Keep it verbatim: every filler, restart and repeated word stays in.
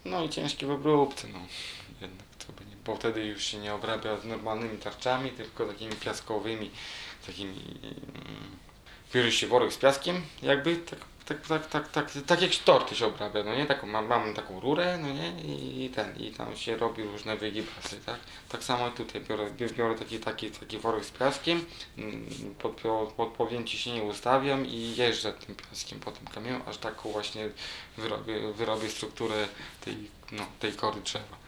No i ciężkie w obróbce, no. Jednak to by nie, bo wtedy już się nie obrabia z normalnymi tarczami, tylko takimi piaskowymi, takimi... Mm, bierze się worek z piaskiem, jakby tak, tak, tak, tak, tak, tak jak torty się obrabia, no nie? Taką, mam, mam taką rurę, no nie? I, i ten, i tam się robi różne wygibasy, tak? Tak samo tutaj biorę, biorę taki, taki, taki worek z piaskiem, mm, pod, pod odpowiednim ciśnieniem ustawiam i jeżdżę tym piaskiem po tym kamieniu, aż taką właśnie wyrobię, wyrobię strukturę tej, no, tej kory drzewa.